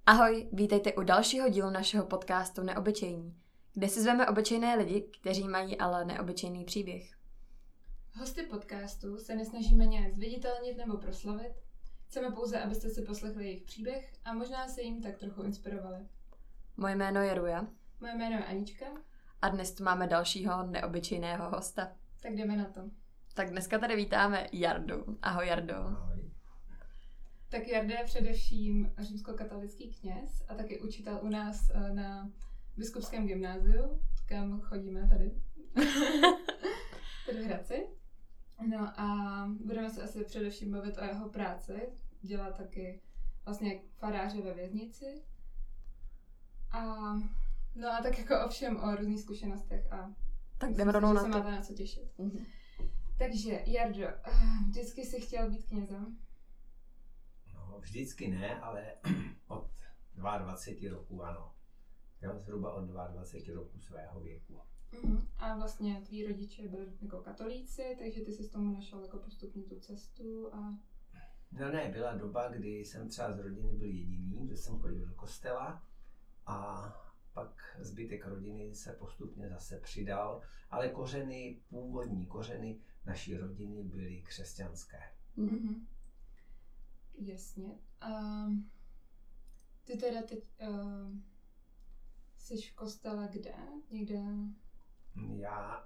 Ahoj, vítejte u dalšího dílu našeho podcastu Neobyčejní, kde si zveme obyčejné lidi, kteří mají ale neobyčejný příběh. Hosty podcastu se nesnažíme nějak zviditelnit nebo proslavit. Chceme pouze, abyste si poslechli jejich příběh a možná se jim tak trochu inspirovali. Moje jméno je Ruja. Moje jméno je Anička. A dnes tu máme dalšího neobyčejného hosta. Tak jdeme na to. Tak dneska tady vítáme Jardu. Ahoj Jardo. Ahoj. Tak Jarda je především římskokatolický kněz a taky učitel u nás na biskupském gymnáziu, kam chodíme tady. Tady v Hradci. No a budeme se asi především bavit o jeho práci. Dělá taky vlastně faráře ve věznici. A tak jako o všem, o různých zkušenostech a tak jdeme rovnou na se to. máte na co těšit. Mhm. Takže Jardo, vždycky jsi chtěl být knězem? No, vždycky ne, ale od 22 roku ano. Já zhruba od 22 roku svého věku. A vlastně tví rodiče byli jako katolíci, takže ty si s tomu našel jako postupně tu cestu a... No ne, byla doba, kdy jsem třeba z rodiny byl jediný, že jsem chodil do kostela a pak zbytek rodiny se postupně zase přidal, ale původní kořeny naší rodiny byly křesťanské. Mm-hmm. Jasně. Ty teda teď jsi v kostele kde? Někde? Já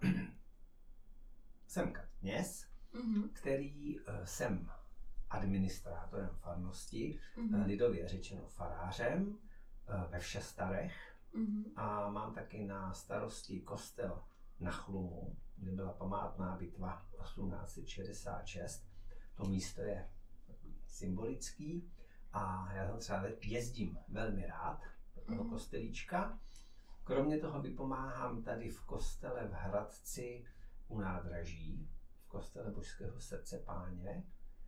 jsem kněz, který jsem administrátorem farnosti, lidově řečeno farářem ve Všestarech a mám taky na starosti kostel na Chlumu, kde byla památná bitva 1866. To místo je symbolický a já tam třeba jezdím velmi rád do toho kostelíčka. Kromě toho vypomáhám tady v kostele v Hradci u nádraží, v kostele Božského srdce Páně.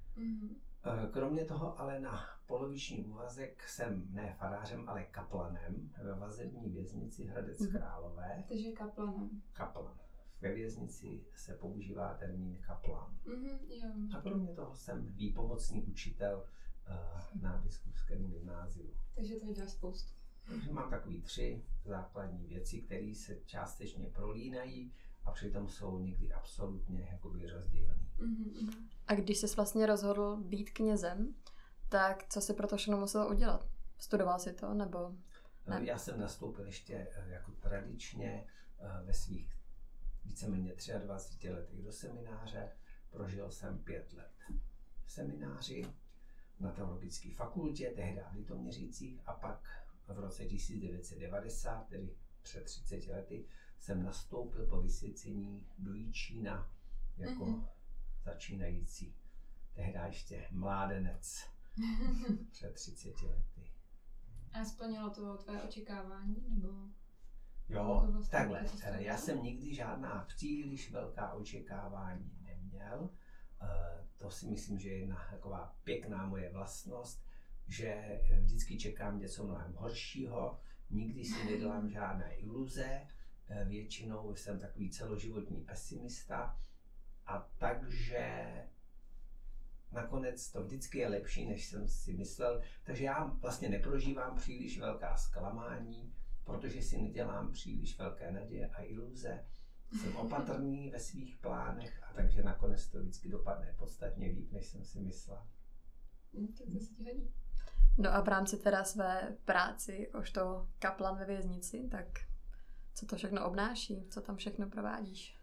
Kromě toho ale na poloviční úvazek jsem ne farářem, ale kaplanem ve vazební věznici Hradec Králové. Takže kaplanem. Kaplan. Ve věznici se používá termín kaplan. Jo. A kromě toho jsem výpomocný učitel na biskupském gymnáziu. Takže to děláš spoustu. Takže mám takový 3 základní věci, které se částečně prolínají a přitom jsou někdy absolutně jakoby rozdělený. A když jsi vlastně rozhodl být knězem, tak co jsi pro to všechno musel udělat? Studoval jsi to, nebo ne? Já jsem nastoupil ještě jako tradičně ve svých víceméně 23 letech do semináře. Prožil jsem 5 let v semináři na teologické fakultě, tehdy v Litoměřicích, a pak v roce 1990, tedy před 30 lety, jsem nastoupil po vysvěcení do Jičína jako začínající, tehdy ještě mládenec před 30 lety. A splnilo to tvé očekávání, nebo? Jo, takhle. Já jsem nikdy žádná příliš velká očekávání neměl. To si myslím, že je jedna taková pěkná moje vlastnost, že vždycky čekám něco mnohem horšího, nikdy si nedělám žádné iluze, většinou jsem takový celoživotní pesimista, a takže nakonec to vždycky je lepší, než jsem si myslel. Takže já vlastně neprožívám příliš velká zklamání, protože si nedělám příliš velké naděje a iluze. Jsem opatrný ve svých plánech, a takže nakonec to vždycky dopadne podstatně líp, než jsem si myslel. Tak to se ti hodí. No a v rámci teda své práci, to kaplan ve věznici, tak co to všechno obnáší? Co tam všechno provádíš?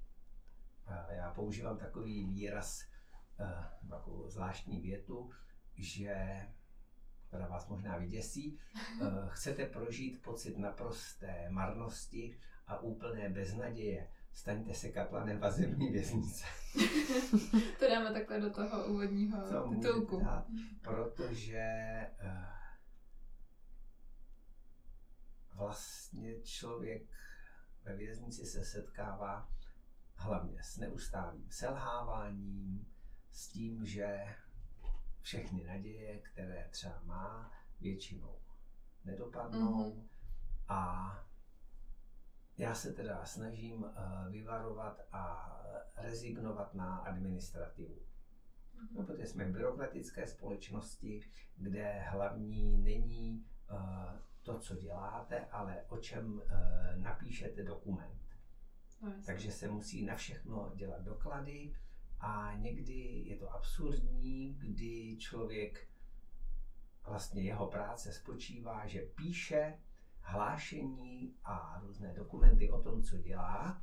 Já používám takový výraz, takovou zvláštní větu, že, která vás možná vyděsí, chcete prožít pocit naprosté marnosti a úplné beznaděje, staňte se kaplanem vazební věznice. To dáme takhle do toho úvodního titulku. Dát, protože vlastně člověk ve věznici se setkává hlavně s neustálým selháváním, s tím, že všechny naděje, které třeba má, většinou nedopadnou. A já se teda snažím vyvarovat a rezignovat na administrativu. No, protože jsme v byrokratické společnosti, kde hlavní není to, co děláte, ale o čem napíšete dokument. Takže se musí na všechno dělat doklady a někdy je to absurdní, kdy člověk, vlastně jeho práce spočívá, že píše hlášení a různé dokumenty o tom, co dělá,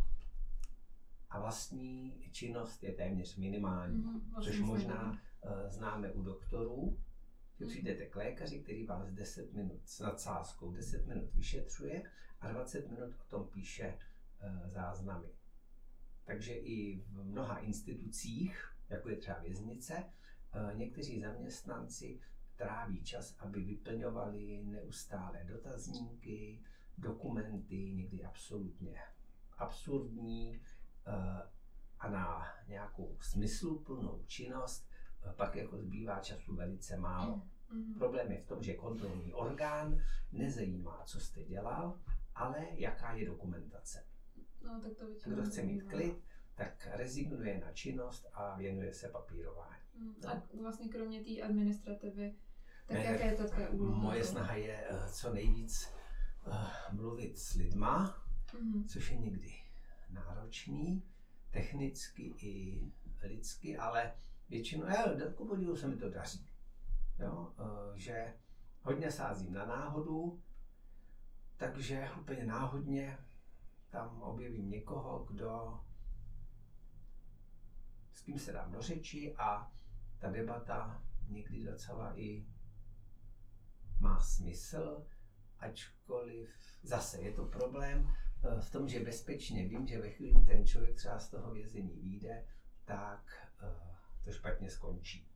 a vlastní činnost je téměř minimální, což možná známe u doktorů, že přijdete k lékaři, který vás 10 minut s nadsázkou 10 minut vyšetřuje a 20 minut o tom píše záznamy. Takže i v mnoha institucích, jako je třeba věznice, někteří zaměstnanci tráví čas, aby vyplňovali neustále dotazníky, dokumenty, někdy absolutně absurdní, a na nějakou smysluplnou činnost pak jako zbývá času velice málo. Problém je v tom, že kontrolní orgán nezajímá, co jste dělal, ale jaká je dokumentace. No, tak to kdo chce mít klid, tak rezignuje na činnost a věnuje se papírování. A vlastně kromě té administrativy, tak jaké je to tvoje úloha? Moje snaha je co nejvíc mluvit s lidma, což je někdy náročný, technicky i lidsky, ale většinou, ku podivu se mi to daří. Jo? Že hodně sázím na náhodu, takže úplně náhodně tam objevím někoho, s kým se dám do řeči a ta debata někdy docela i má smysl, ačkoliv zase je to problém v tom, že bezpečně vím, že ve chvíli ten člověk třeba z toho vězení vyjde, tak to špatně skončí.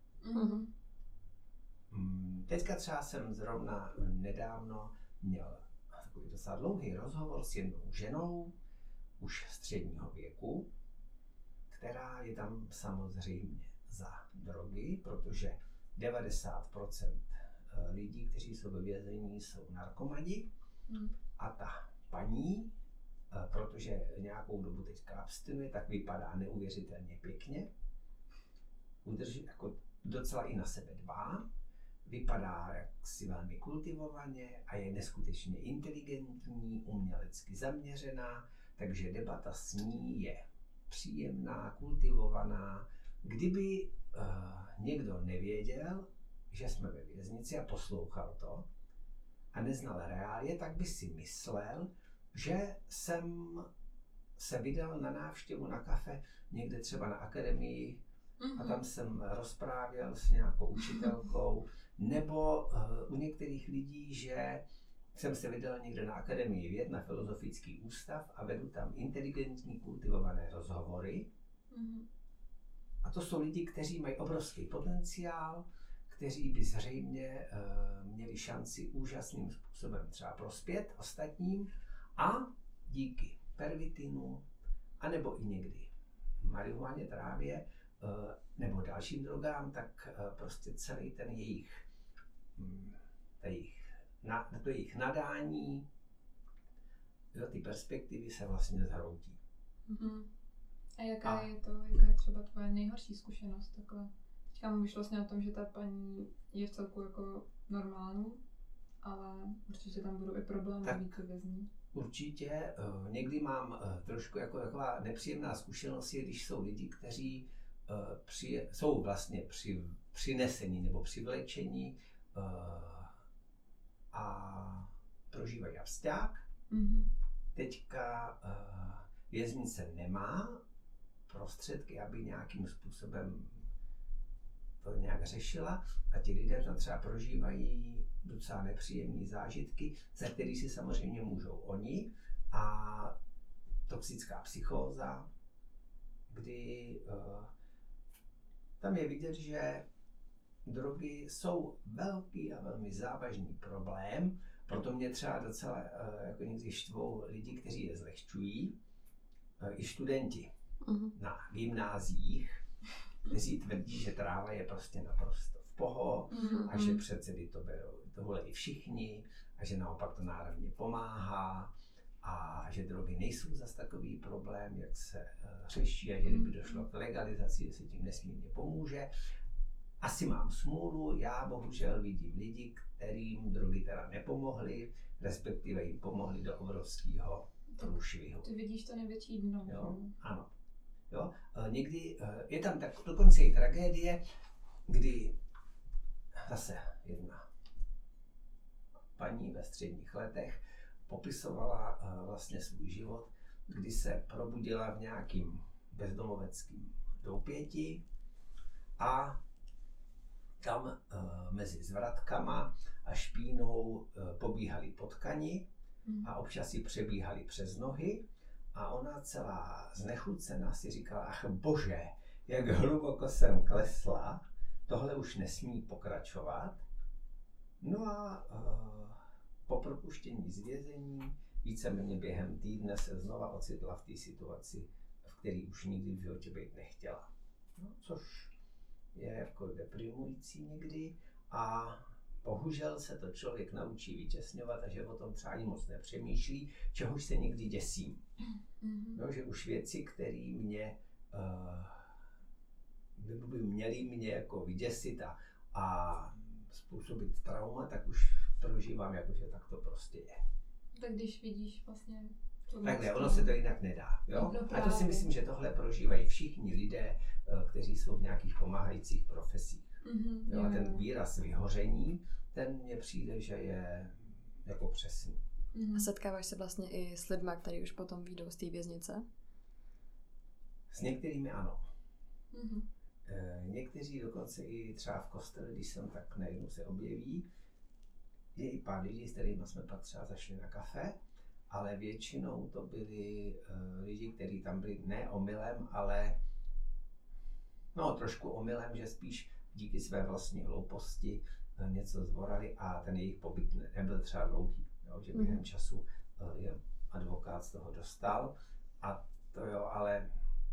Teďka třeba jsem zrovna nedávno měl takový docela dlouhý rozhovor s jednou ženou, už středního věku, která je tam samozřejmě za drogy, protože 90% lidí, kteří jsou ve vězení, jsou narkomani. A ta paní, protože nějakou dobu teďka abstinuje, tak vypadá neuvěřitelně pěkně, udrží jako docela i na sebe dbá, vypadá jaksi velmi kultivovaně a je neskutečně inteligentní, umělecky zaměřená, takže debata s ní je příjemná, kultivovaná. Kdyby někdo nevěděl, že jsme ve věznici a poslouchal to a neznal reálie, tak by si myslel, že jsem se vydal na návštěvu na kafe někde třeba na akademii a tam jsem rozprávěl s nějakou učitelkou, nebo u některých lidí, že jsem se vydal někde na Akademii věd, na Filozofický ústav a vedu tam inteligentní, kultivované rozhovory. A to jsou lidi, kteří mají obrovský potenciál, kteří by zřejmě měli šanci úžasným způsobem třeba prospět ostatním a díky pervitinu, anebo i někdy marihuaně, trávě, nebo dalším drogám, tak prostě celý ten jejich nadání, ty perspektivy se vlastně zhroutí. A jaká je třeba tvoje nejhorší zkušenost takhle? Teďka mluvíš vlastně o tom, že ta paní je v celku jako normální, ale určitě tam budou i problémy víc vězní. Určitě. Někdy mám trošku jako taková nepříjemná zkušenost, když jsou lidi, kteří jsou vlastně přinesení nebo přivlečení a prožívají absťák. Teďka věznice nemá prostředky, aby nějakým způsobem to nějak řešila a ti lidé tam třeba prožívají docela nepříjemné zážitky, za který si samozřejmě můžou oni, a toxická psychóza, kdy tam je vidět, že drogy jsou velký a velmi závažný problém, proto mě třeba docela jako někdy štvou lidi, kteří je zlehčují, i studenti na gymnáziích, kteří tvrdí, že tráva je prostě naprosto v poho a že přece to volají všichni a že naopak to náravně pomáhá a že drogy nejsou zas takový problém, jak se řeší, a že kdyby došlo k legalizaci, že se tím nesmírně pomůže. asi mám smůlu, já bohužel vidím lidi, kterým drogy teda nepomohly, respektive jim pomohly do obrovského průšvihu. Ty vidíš to největší dno. Jo, ano. Jo? Někdy je tam tak dokonce i tragédie, kdy zase jedna paní ve středních letech popisovala vlastně svůj život, kdy se probudila v nějakým bezdomoveckým doupěti a tam mezi zvratkama a špínou pobíhali potkani a občas si přebíhali přes nohy a ona celá znechucená si říkala, ach bože, jak hluboko jsem klesla, tohle už nesmí pokračovat. No a po propuštění z vězení víceméně během týdne se znova ocitla v té situaci, v které už nikdy v životě být nechtěla. No, což je jako deprimující někdy a bohužel se to člověk naučí vytěsňovat a že o tom třeba ani moc nepřemýšlí, čehož se někdy děsím. No, že už věci, které mě by měly mě jako vyděsit a způsobit trauma, tak už prožívám jako, že tak to prostě je. Tak když vidíš vlastně... Takhle, ono se to jinak nedá. Jo? No, a to si myslím, že tohle prožívají všichni lidé, kteří jsou v nějakých pomáhajících profesích. Jo? A ten výraz vyhoření, ten mně přijde, že je jako přesný. A setkáváš se vlastně i s lidmi, kteří už potom vyjdou z té věznice? S některými ano. Někteří dokonce i třeba v kostele, když jsem tak najednou se objeví, je i pár lidí, s kterými jsme pak třeba zašli na kafe, ale většinou to byli lidi, kteří tam byli ne omylem, ale trošku omylem, že spíš díky své vlastní hlouposti něco zvorali a ten jejich pobyt nebyl třeba dlouhý, jo, že během času je advokát z toho dostal a to jo, ale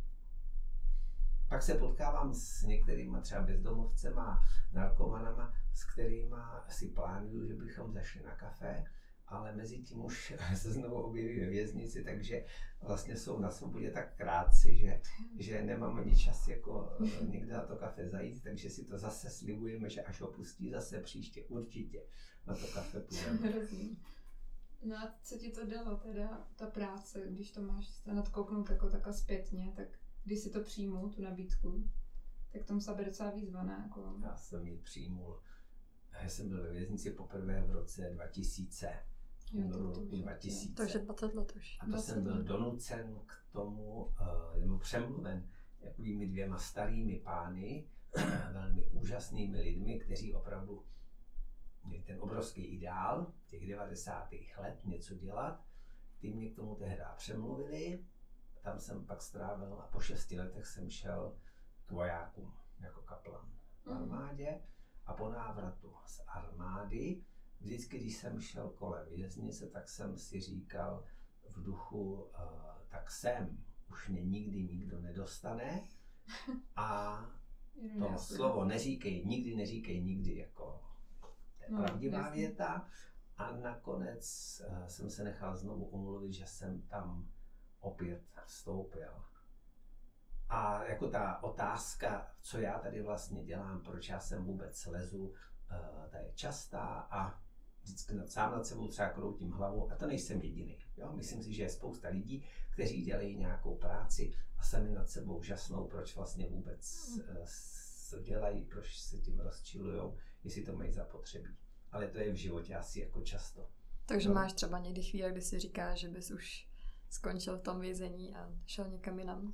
pak se potkávám s některýma třeba bezdomovcema, narkomanama, s kterýma si plánuju, že bychom zašli na kafe, ale mezi tím už se znovu objeví ve věznici, takže vlastně jsou na svobodě tak krátci, že nemám ani čas jako někde na to kafe zajít, takže si to zase slibujeme, že až opustí zase příště určitě na to kafe půjdeme. No a co ti to dalo teda, ta práce, když to máš se nadkouknout jako takhle zpětně, tak když si to přijmul, tu nabídku, tak tam se bude docela výzva, ne? Jako... Já jsem ji přijmul. Já jsem byl ve věznici poprvé v roce 2000. Jo, 2000. Takže 20 let už. A to jsem byl donucen k tomu, nebo přemluven takovými 2 starými pány, velmi úžasnými lidmi, kteří opravdu měli ten obrovský ideál těch 90. let něco dělat. Ty mě k tomu tehdy přemluvili. Tam jsem pak strávil a po 6 letech jsem šel k vojákům jako kaplan v armádě a po návratu z armády, vždycky, když jsem šel kolem věznice, tak jsem si říkal v duchu, tak sem už mě nikdy nikdo nedostane a to slovo neříkej nikdy jako pravdivá věta a nakonec jsem se nechal znovu umluvit, že jsem tam opět vstoupil. A jako ta otázka, co já tady vlastně dělám, proč já sem vůbec lezu, ta je častá a vždycky sám nad sebou třeba kroutím hlavu a to nejsem jediný. Jo? Myslím si, že je spousta lidí, kteří dělají nějakou práci a sami nad sebou žasnou, proč vlastně vůbec dělají, proč se tím rozčilujou, jestli to mají zapotřebí. Ale to je v životě asi jako často. Takže máš třeba někdy chvíle, kdy si říkáš, že bys už skončil v tom vězení a šel někam jinam?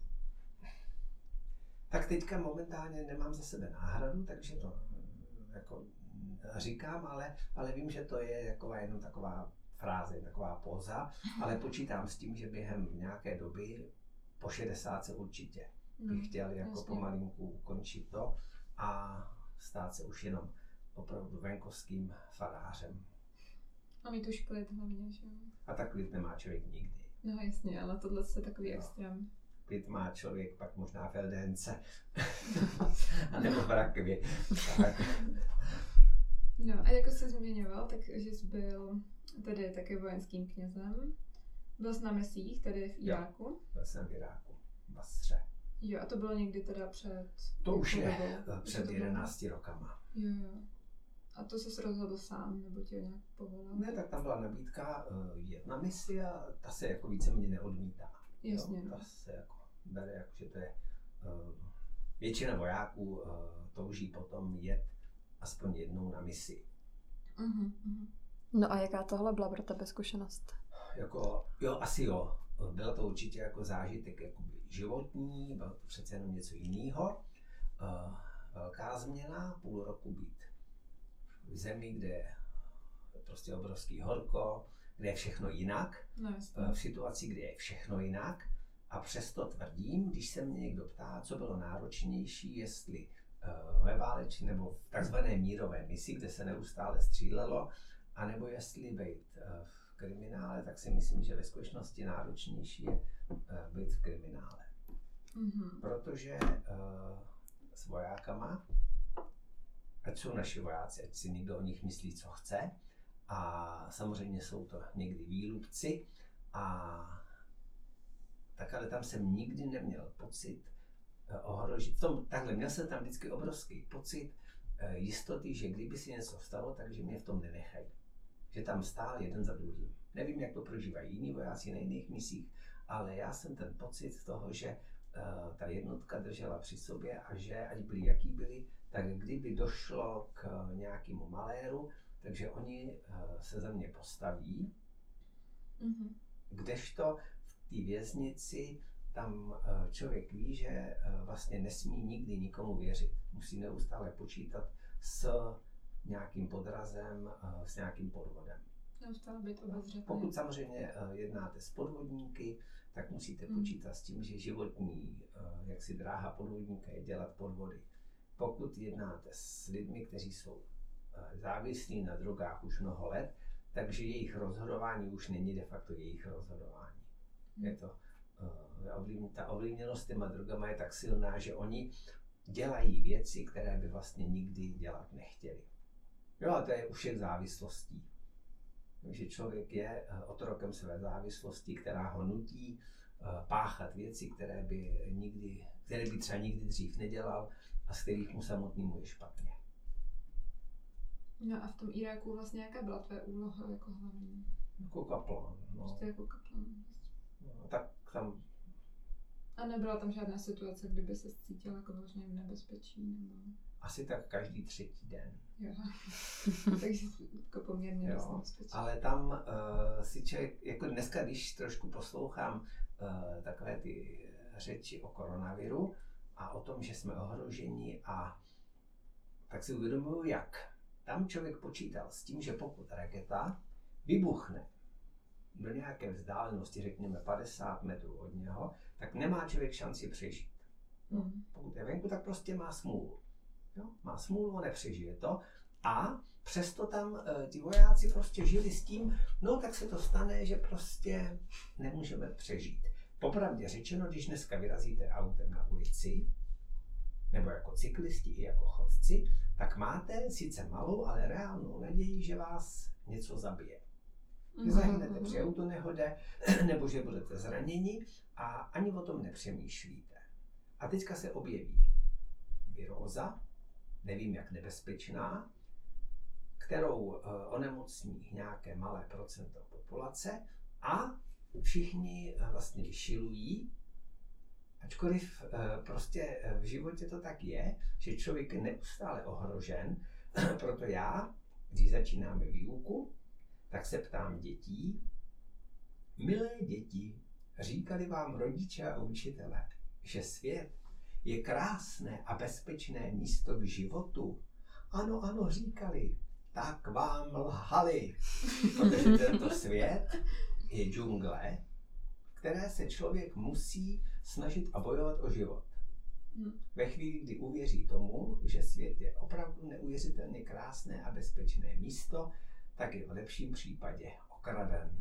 Tak teďka momentálně nemám za sebe náhradu, takže to jako říkám, ale vím, že to je jenom taková fráze, taková póza, ale počítám s tím, že během nějaké doby po 60 určitě bych chtěl jako pomalinku ukončit to a stát se už jenom opravdu venkovským farářem. A mít už klid hlavně, že jo? A tak klid nemá člověk nikdy. No jasně, ale tohle je takový extrém. Klid má člověk pak možná v LDNce, a nebo v rakvi. No a jako jsi zmiňoval, takže jsi byl tedy taky vojenským knězem. Byl jsi na misích, tedy v Iráku. Byl jsem v Iráku, v Basře. Jo, a to bylo někdy teda před... To už je před 11 rokama. Jo. A to jsi rozhodl sám, nebo tě nějak povolal? Ne, tak tam byla nabídka jet na misi a ta se jako víceméně neodmítá. Jasně. Ta se jako bere, jako, že to je... většina vojáků touží potom jet aspoň jednou na misi. No a jaká tohle byla pro tebe zkušenost? Jako, asi jo. Bylo to určitě jako zážitek jakoby životní, bylo to přece jenom něco jiného. Velká změna, půl roku být v zemi, kde je prostě obrovský horko, kde je všechno jinak, v situaci, kde je všechno jinak. A přesto tvrdím, když se mě někdo ptá, co bylo náročnější, jestli ve válečné nebo v takzvané mírové misi, kde se neustále střílelo, anebo jestli být v kriminále, tak si myslím, že ve skutečnosti náročnější je být v kriminále. Protože s vojákama, ať jsou naši vojáci, ať si někdo o nich myslí, co chce, a samozřejmě jsou to někdy výlupci, a tak ale tam jsem nikdy neměl pocit ohrožit. Takhle, měl jsem tam vždycky obrovský pocit jistoty, že kdyby si něco stalo, takže mě v tom nenechají. Že tam stál jeden za druhým. Nevím, jak to prožívají jiní vojáci na jiných misích, ale já jsem ten pocit toho, že ta jednotka držela při sobě a že ať byli jaký byli, tak kdyby došlo k nějakému maléru, takže oni se za mě postaví. Kdežto v té věznici tam člověk ví, že vlastně nesmí nikdy nikomu věřit. Musí neustále počítat s nějakým podrazem, s nějakým podvodem. Neustále být obezřetný. Pokud samozřejmě jednáte s podvodníky, tak musíte počítat s tím, že životní jaksi dráha podvodníka je dělat podvody. Pokud jednáte s lidmi, kteří jsou závislí na drogách už mnoho let, takže jejich rozhodování už není de facto jejich rozhodování. Je to, ta ovlivněnost těma drogama je tak silná, že oni dělají věci, které by vlastně nikdy dělat nechtěli. Jo, a to je už je závislostí. Takže člověk je otrokem své závislosti, která ho nutí páchat věci, které by třeba nikdy dřív nedělal a z kterých mu samotnému je špatně. No a v tom Iráku vlastně jaká byla tvoje úloha jako hlavní? Jako kaplán. Prostě jako kaplán. No, tak tam... A nebyla tam žádná situace, kdyby se cítila jako vlastně v nebezpečí? Nebo... Asi tak každý 3. den. Jo. Takže jako poměrně dost nebezpečí. Ale tam si člověk, jako dneska, když trošku poslouchám takové ty řeči o koronaviru a o tom, že jsme ohroženi, a tak si uvědomuju, jak. Tam člověk počítal s tím, že pokud raketa vybuchne do nějaké vzdálenosti, řekněme 50 metrů od něho, tak nemá člověk šanci přežít. Pokud je venku, tak prostě má smůlu. Jo? Má smůlu, nepřežije to. A přesto tam ti vojáci prostě žili s tím, no tak se to stane, že prostě nemůžeme přežít. Popravdě řečeno, když dneska vyrazíte autem na ulici, nebo jako cyklisti i jako chodci, tak máte sice malou, ale reálnou naději, že vás něco zabije. Že zahynete při autonehodě, nebo že budete zraněni a ani o tom nepřemýšlíte. A teďka se objeví viróza, nevím jak nebezpečná, kterou onemocní nějaké malé procento populace a všichni vlastně vyšilují. Ačkoliv prostě v životě to tak je, že člověk je neustále ohrožen, proto já, když začínáme výuku, tak se ptám dětí, milé děti, říkali vám rodiče a učitelé, že svět je krásné a bezpečné místo k životu? Ano, ano, říkali, tak vám lhali, protože tento svět je džungle, které se člověk musí snažit a bojovat o život. Ve chvíli, kdy uvěří tomu, že svět je opravdu neuvěřitelně krásné a bezpečné místo, tak je v lepším případě okraden.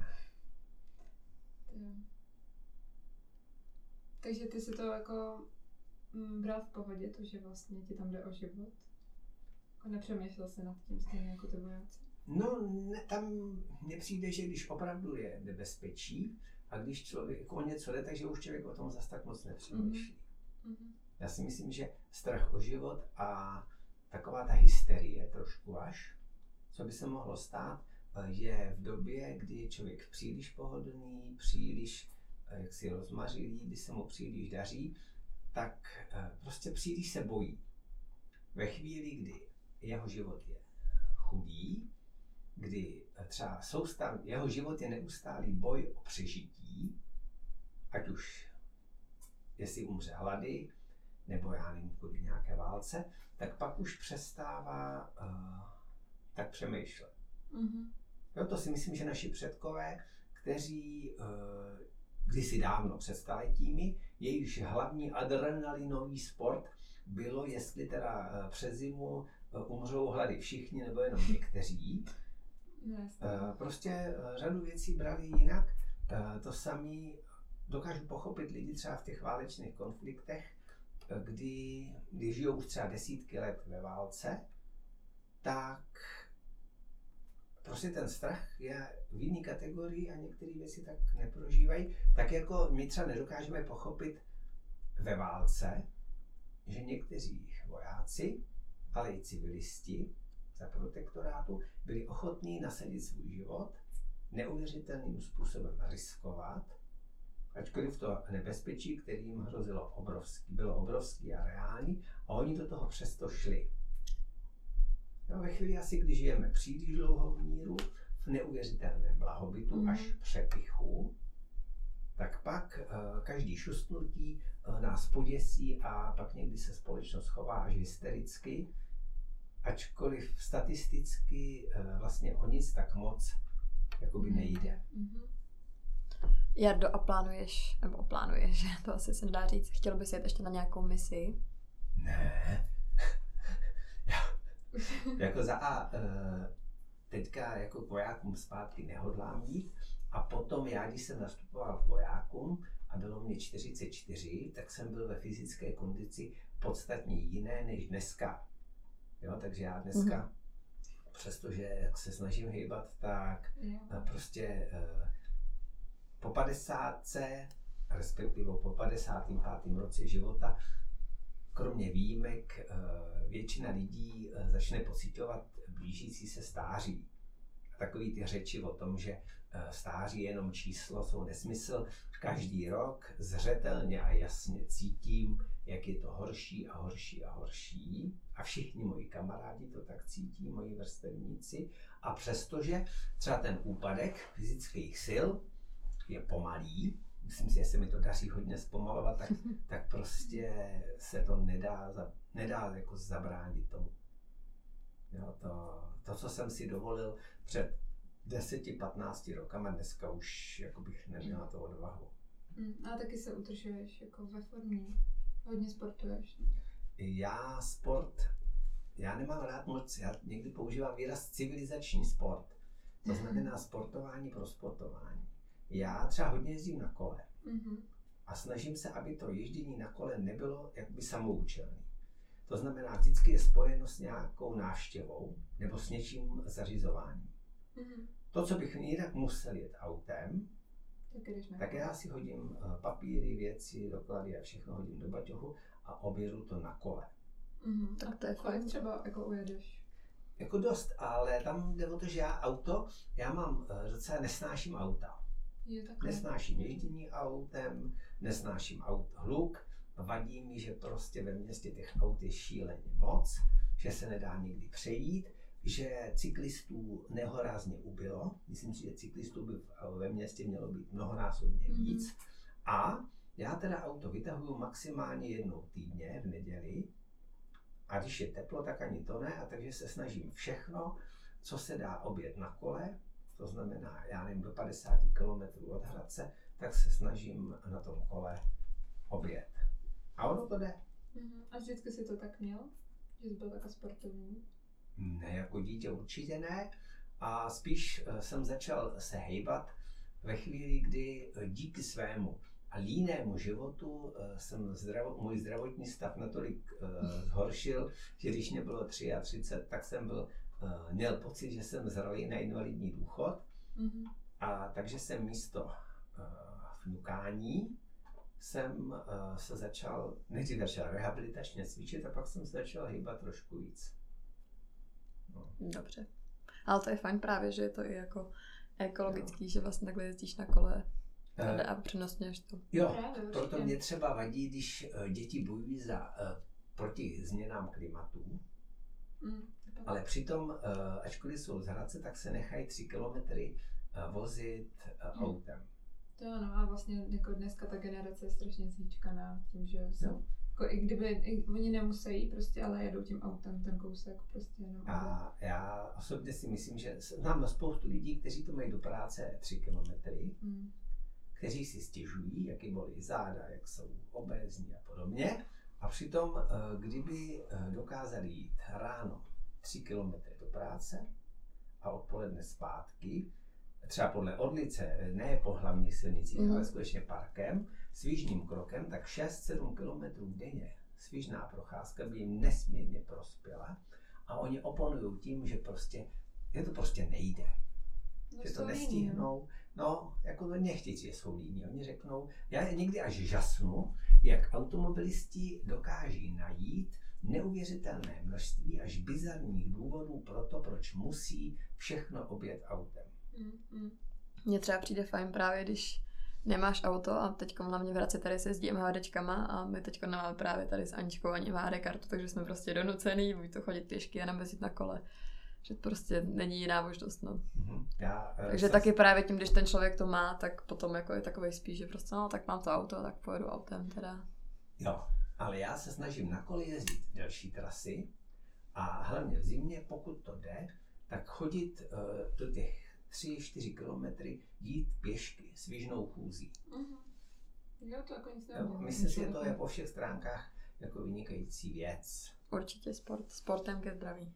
Takže ty si to jako bral v pohodě, to, že vlastně ti tam jde o život? Jako nepřemýšlel se nad tím stejně jako ty vojáci? No, tam mně přijde, že když opravdu je nebezpečí a když člověk o něco jde, takže už člověk o tom zas tak moc nepřemýšlí. Já si myslím, že strach o život a taková ta hysterie trošku až, co by se mohlo stát, je v době, kdy je člověk příliš pohodlný, příliš jaksi rozmařilý, kdy se mu příliš daří, tak prostě příliš se bojí. Ve chvíli, kdy jeho život je chudý, kdy třeba jeho život je neustálý boj o přežití, ať už jestli umře hlady, nebo já nevím, kvůli nějaké válce, tak pak už přestává tak přemýšlet. Jo, to si myslím, že naši předkové, kteří kdysi dávno před staletími, jejichž hlavní adrenalinový sport bylo, jestli teda přes zimu umřou hlady všichni nebo jenom někteří. Prostě řadu věcí brali jinak. To samé dokážu pochopit lidi třeba v těch válečných konfliktech, kdy žijou už třeba desítky let ve válce, tak prostě ten strach je v jiné kategorii a některé věci tak neprožívají. Tak jako my třeba nedokážeme pochopit ve válce, že někteří vojáci, ale i civilisti za protektorátu byli ochotní nasadit svůj život, neuvěřitelným způsobem riskovat, ačkoliv to nebezpečí, které jim hrozilo bylo obrovský a reální, a oni do toho přesto šli. No, ve chvíli asi, když žijeme příliš dlouho v míru, v neuvěřitelném blahobytu až přepichu, tak pak každý šustnutí nás poděsí a pak někdy se společnost chová až hystericky, ačkoliv statisticky vlastně o nic tak moc jakoby nejde. Jardo, a plánuješ, to asi se nedá říct, chtěl bys jet ještě na nějakou misi? Ne. Jako teďka jako k vojákům zpátky nehodlám jít, a potom já, když jsem nastupoval k vojákům a bylo mě 44, tak jsem byl ve fyzické kondici podstatně jiné než dneska. Jo, takže já dneska, přestože jak se snažím hýbat, tak prostě po 50, respektive po 55. roce života, kromě výjimek, většina lidí začne pociťovat blížící se stáří. A takový ty řeči o tom, že stáří je jenom číslo, jsou nesmysl. Každý rok zřetelně a jasně cítím, jak je to horší a horší a horší. A všichni moji kamarádi to tak cítí, moji vrstevníci. A přestože třeba ten úpadek fyzických sil je pomalý, myslím si, že se mi to daří hodně zpomalovat, tak prostě se to nedá jako zabránit tomu. Jo, to, co jsem si dovolil před 10-15 rokama, dneska už jako bych neměl na to odvahu. A taky se udržuješ jako ve formě, hodně sportuješ. Já nemám rád moc, já někdy používám výraz civilizační sport. To znamená sportování pro sportování. Já třeba hodně jezdím na kole a snažím se, aby to ježdění na kole nebylo jakoby samoučelné. To znamená, vždycky je spojeno s nějakou návštěvou nebo s něčím zařizováním. To, co bych jinak musel jet autem, tak já si hodím papíry, věci, doklady a všechno hodím do baťohu a objedu to na kole. Tak to je fajn. Třeba jako ujedeš? Jako dost, ale tam jde o to, že já mám docela nesnáším auta. Nesnáším ježdění autem, nesnáším hluk, vadí mi, že prostě ve městě těch aut je šíleně moc, že se nedá nikdy přejít, že cyklistů nehorázně ubylo. Myslím si, že cyklistů by ve městě mělo být mnohonásobně víc. A já teda auto vytahuju maximálně jednou týdně v neděli. A když je teplo, tak ani to ne. A takže se snažím všechno, co se dá objet na kole, to znamená, já nevím, do 50 km od Hradce, tak se snažím na tom kole objet. A ono to jde. A vždycky jsi to tak měl? Že jsi byl taková sportovní? Ne, jako dítě určitě ne. A spíš jsem začal se hejbat ve chvíli, kdy díky svému a línému životu jsem můj zdravotní stav natolik zhoršil, že když mě bylo 33, tak jsem měl pocit, že jsem zralý na invalidní důchod. A takže jsem místo fňukání jsem se nejdřív začal rehabilitačně cvičit a pak jsem se začal hýbat trošku víc. No. Dobře. Ale to je fajn právě, že je to i jako ekologický, že vlastně takhle jezdíš na kole a přenosňuješ to. Jo, proto mě třeba vadí, když děti bojují proti změnám klimatu, ale přitom, ačkoliv jsou z Hradce, tak se nechají 3 kilometry vozit autem. To ano, a vlastně jako dneska ta generace je strašně zvíčkaná tím, že jsou, jako i kdyby, oni nemusí prostě, ale jedou tím autem ten kousek prostě jenom. A já osobně si myslím, že znám spoustu lidí, kteří to mají do práce 3 kilometry, kteří si stěžují, jak jim bolí záda, jak jsou obézní a podobně. A přitom, kdyby dokázali jít ráno 3 kilometry do práce a odpoledne zpátky, třeba podle Orlice, ne po hlavní silnici, ale skutečně parkem, svižným krokem, tak 6-7 kilometrů denně svižná procházka by jim nesmírně prospěla. A oni oponují tím, že to prostě nejde. No, že to nestihnou. No, jako to nechtějí, že jsou líní. Oni řeknou, já někdy až žasnu, jak automobilisti dokáží najít neuvěřitelné množství až bizarních důvodů pro to, proč musí všechno objet autem. Mně třeba přijde fajn právě, když nemáš auto a teď hlavně v Hradci tady se jezdí MHDčkama a my teď nemáme právě tady s Aničkou ani MHD kartu, takže jsme prostě donucený, buď to chodit pěšky a nebo na kole. Že prostě není jiná možnost, no. Takže taky právě tím, když ten člověk to má, tak potom jako je takovej spíš, že prostě no, tak mám to auto, tak pojedu autem teda. Jo, ale já se snažím na kole jezdit delší trasy a hlavně v zimě, pokud to jde, tak chodit do těch 3-4 kilometry, jít pěšky s běžnou chůzí. Jo, to jako nic nevím. Myslím si, že to je po všech stránkách jako vynikající věc. Určitě sportem ke zdraví.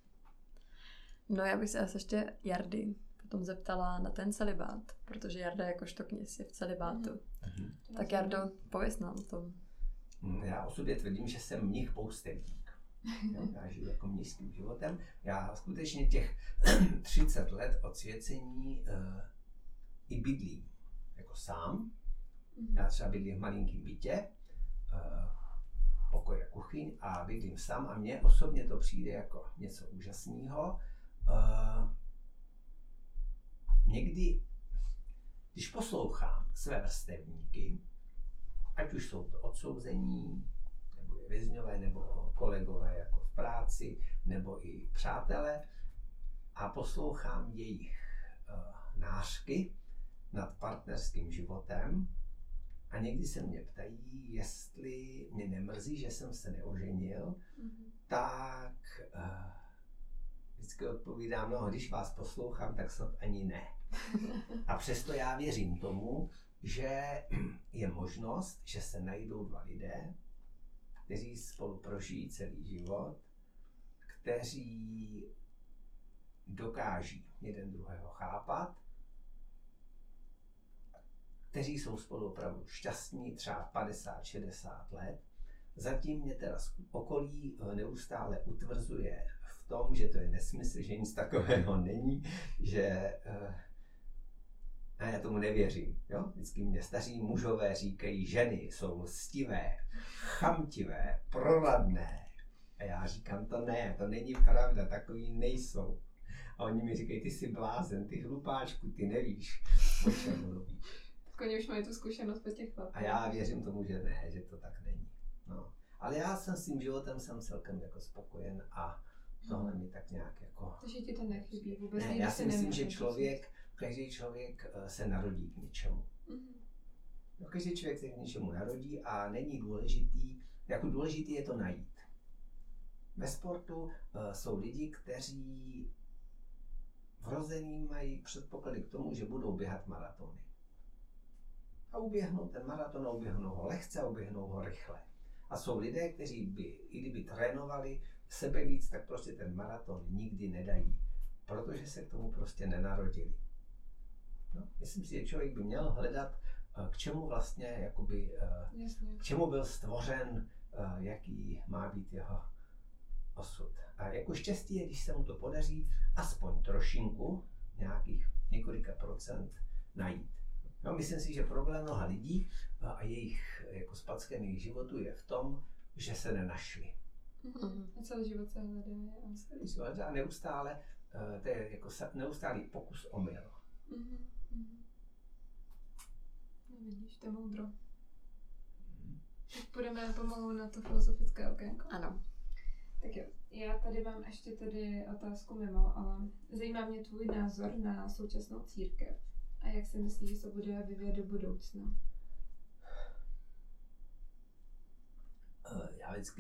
No já bych se asi ještě Jardy potom zeptala na ten celibát, protože Jarda jakožto kněz je v celibátu. Tak Jardo, pověz nám o tom. Já o sobě tvrdím, že jsem mnich poustevník. Já žiju jako mnišským životem. Já skutečně těch 30 let odsvěcení i bydlím jako sám. Já třeba bydlím v malinkém bytě, pokoj a kuchyň a bydlím sám a mně osobně to přijde jako něco úžasného. Někdy, když poslouchám své vrstevníky, ať už jsou to odsouzení, nebo je vězňové, nebo kolegové jako v práci, nebo i přátelé, a poslouchám jejich nářky nad partnerským životem, a někdy se mě ptají, jestli mě nemrzí, že jsem se neoženil, tak vždycky odpovídám, no když vás poslouchám, tak snad ani ne. A přesto já věřím tomu, že je možnost, že se najdou dva lidé, kteří spolu prožijí celý život, kteří dokáží jeden druhého chápat, kteří jsou spolu opravdu šťastní, třeba 50-60 let. Zatím mě teda z okolí neustále utvrzuje v tom, že to je nesmysl, že nic takového není, že a já tomu nevěřím. Jo? Vždycky mě staří mužové říkají, ženy jsou lstivé, chamtivé, proradné. A já říkám, to ne, to není pravda, takový nejsou. A oni mi říkají, ty jsi blázen, ty hlupáčku, ty nevíš, o čem mluvíš. Oni už mají tu zkušenost po těch chlapů. A já věřím tomu, že ne, že to tak není. No. Ale já jsem s tím životem celkem jako spokojen a tohle mi tak nějak jako... Takže ti to nechybí vůbec? Ne, já si myslím, že každý člověk se narodí k něčemu. No, každý člověk se k něčemu narodí a není důležitý, jako důležitý je to najít. Ve sportu jsou lidi, kteří vrozený mají předpoklady k tomu, že budou běhat maratony. A uběhnou ten maraton, uběhnou ho lehce a uběhnou ho rychle. A jsou lidé, kteří by, i kdyby trénovali sebe víc, tak prostě ten maraton nikdy nedají. Protože se k tomu prostě nenarodili. No, myslím si, že člověk by měl hledat, k čemu vlastně, jakoby, k čemu byl stvořen, jaký má být jeho osud. A jako štěstí je, když se mu to podaří aspoň trošinku, nějakých několika procent najít. No, myslím si, že problém mnoha lidí a jejich jako spackených životů je v tom, že se nenašli. A celý život se hledají. A neustále, to je jako neustálý pokus omyl. No vidíš, to je moudro. Tak půjdeme pomalu na to filozofické okénko. Ano. Tak jo, já tady mám ještě tady otázku mimo, ale zajímá mě tvůj názor na současnou církev a jak si myslíš, že se bude vyvíjet do budoucna? Já vždycky,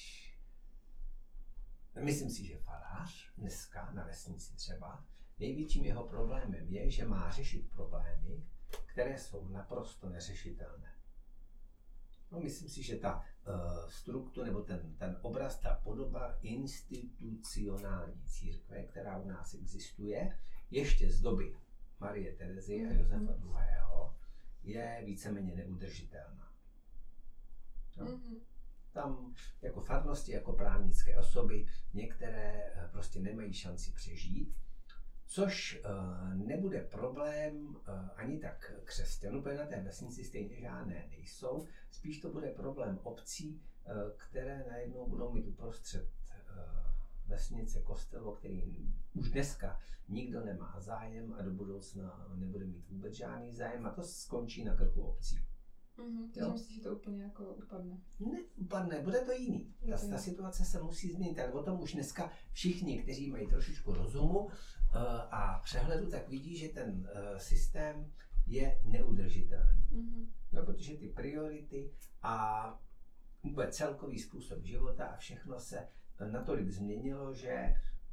myslím si, že farář dneska na vesnici třeba, největším jeho problémem je, že má řešit problémy, které jsou naprosto neřešitelné. No, myslím si, že ta struktura nebo ten obraz, ta podoba institucionální církve, která u nás existuje, ještě z doby Marie Terezy a Josefa II. Je víceméně neudržitelná. No? Tam jako farnosti, jako právnické osoby, některé prostě nemají šanci přežít, což nebude problém ani tak křesťanů, protože na té vesnici stejně žádné nejsou. Spíš to bude problém obcí, které najednou budou mít uprostřed vesnice kostel, o který už dneska nikdo nemá zájem a do budoucna nebude mít vůbec žádný zájem a to skončí na krku obcí. Takže myslíš, že to úplně jako upadne? Ne, upadne, bude to jiný. Ta situace se musí změnit, ale o tom už dneska všichni, kteří mají trošičku rozumu a přehledu, tak vidí, že ten systém je neudržitelný. No, protože ty priority a vůbec celkový způsob života a všechno se natolik změnilo, že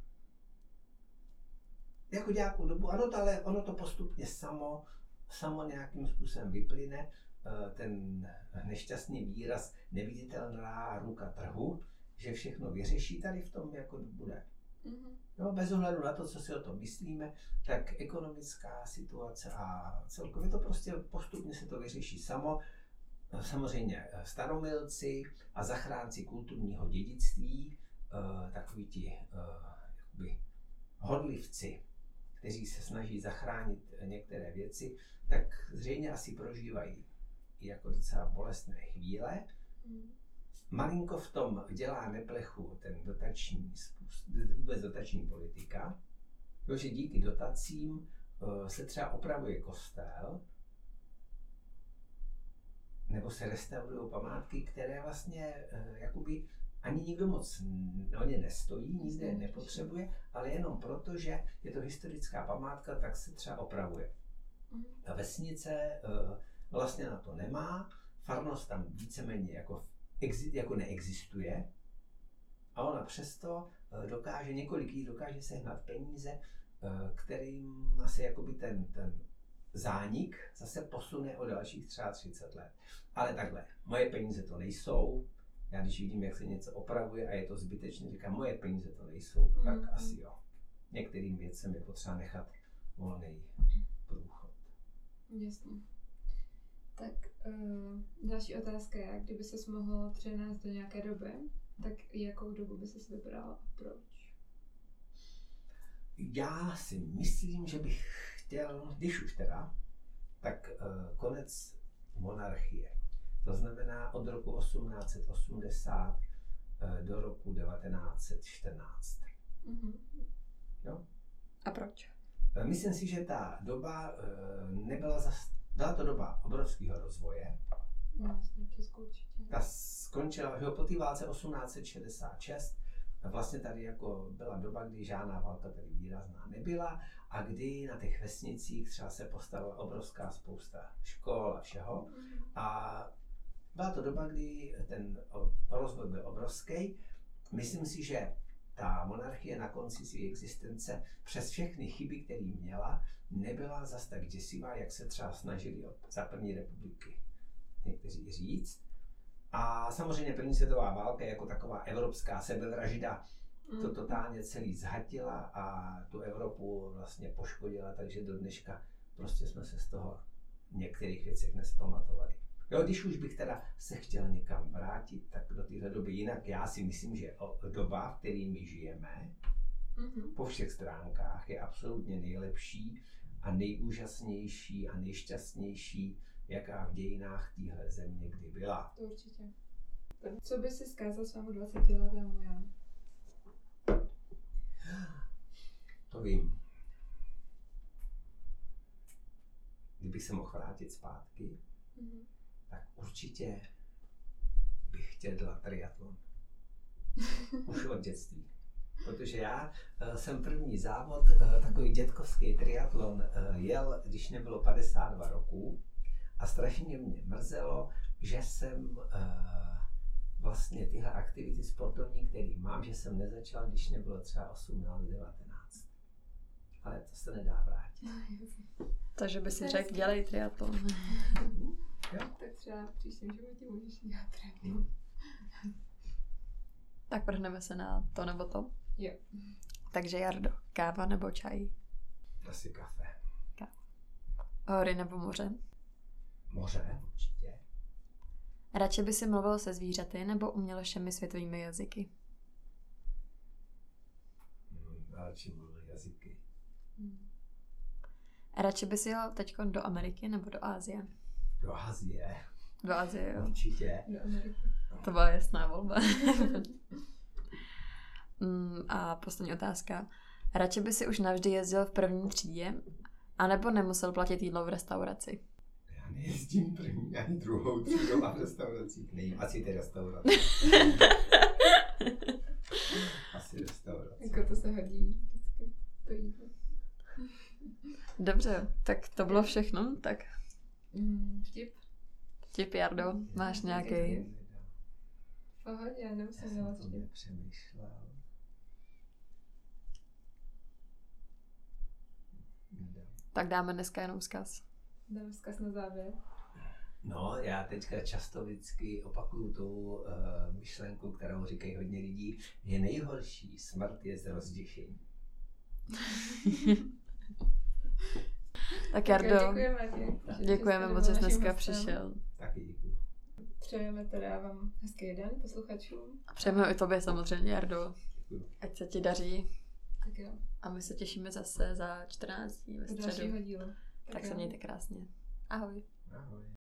jako nějakou dobu, ale ono to postupně samo nějakým způsobem vyplyne. Ten nešťastný výraz neviditelná ruka trhu, že všechno vyřeší, tady v tom jako bude. No, bez ohledu na to, co si o tom myslíme, tak ekonomická situace a celkově to prostě postupně se to vyřeší samo. Samozřejmě staromilci a zachránci kulturního dědictví, takoví ti jakoby hodlivci, kteří se snaží zachránit některé věci, tak zřejmě asi prožívají jako docela bolestné chvíle. Malinko v tom dělá neplechu ten vůbec dotační politika, protože díky dotacím se třeba opravuje kostel, nebo se restaurují památky, které vlastně jakoby ani nikdo moc o ně nestojí, nikde je nepotřebuje, ale jenom proto, že je to historická památka, tak se třeba opravuje. Ta vesnice vlastně na to nemá, farnost tam víceméně jako neexistuje a ona přesto dokáže sehnat peníze, kterým asi jakoby ten zánik zase posune o dalších třeba 30 let. Ale takhle, moje peníze to nejsou, já když vidím, jak se něco opravuje a je to zbytečné, říkám, moje peníze to nejsou, tak asi jo. Některým věcem je potřeba nechat volný průchod. Jasně. Tak další otázka je, kdyby ses mohl přenést do nějaké doby, tak jakou dobu by ses vybral a proč? Já si myslím, že bych chtěl, když už teda, tak konec monarchie. To znamená od roku 1880 do roku 1914. Jo? A proč? Myslím si, že ta doba byla to doba obrovského rozvoje. Jasně, Česku určitě. Ta skončila, že po té válce 1866, vlastně tady jako byla doba, kdy žádná válka tady výrazná nebyla a kdy na těch vesnicích třeba se postavila obrovská spousta škol a všeho. A byla to doba, kdy ten rozvoj byl obrovský. Myslím si, že ta monarchie na konci své existence přes všechny chyby, které měla, nebyla zas tak děsivá, jak se třeba snažili za první republiky někteří říct. A samozřejmě první světová válka jako taková evropská sebevražda to totálně celý zhatila a tu Evropu vlastně poškodila, takže do dneška prostě jsme se z toho v některých věcech nespamatovali. Jo, když už bych teda se chtěl někam vrátit, tak do téhle doby jinak já si myslím, že doba, v které my žijeme, po všech stránkách je absolutně nejlepší a nejúžasnější a nejšťastnější, jaká v dějinách téhle země kdy byla. To určitě. Co by si zkázal svému 20letému já? To vím. Kdybych se mohl vrátit zpátky, tak určitě bych chtěl dělat triatlon. Už od dětství. Protože já jsem první závod, takový dětkovský triatlon, jel, když mě bylo 52 roků a strašně mě mrzelo, že jsem vlastně tyhle aktivity sportovní, které mám, že jsem nezačal, když mě bylo třeba 18, 19. Ale to se nedá vrátit. Takže by si řekl, dělej triatlon. Tak třeba v příštím životě můžeš dělat triatlon. Tak vrhneme se na to nebo to? Jo. Takže Jardo, káva nebo čaj? Asi kafe. Hory nebo moře? Moře, určitě. Radši by si mluvil se zvířaty nebo uměl všemi světovými jazyky? Radši mluvil jazyky. Radši by si jel teď do Ameriky nebo do Asie? Do Asie. Do Asie, jo. Určitě. Do Ameriky. To byla jasná volba. A poslední otázka. Radši by si už navždy jezdil v první třídě, anebo nemusel platit jídlo v restauraci? Já nejezdím první ani druhou třídou a v restauracích nejím. Asi ty restaurace. Asi restaurace. Jako to se hodí vždycky, to jídlo. Dobře, tak to bylo všechno. Tak Vtip, Jardo, máš nějaký? V pohodě, já nemusím Já dělat jsem to vtip. nepřemýšlel. Tak dáme dneska jenom vzkaz. Dáme vzkaz na závěr. No, já teďka často vždycky opakuju tu myšlenku, kterou říkají hodně lidí, že nejhorší smrt je z rozděšení. Tak Jardo, děkujeme moc, že jsi dneska přišel. Taky děkuju. Přejeme teda vám hezký den posluchačům. A přejeme i tobě samozřejmě, Jardo. Děkuju. Ať se ti daří. Tak jo. A my se těšíme zase za 14 dní ve Do dalšího středu. dílu. Tak se jo. mějte krásně. Ahoj. Ahoj.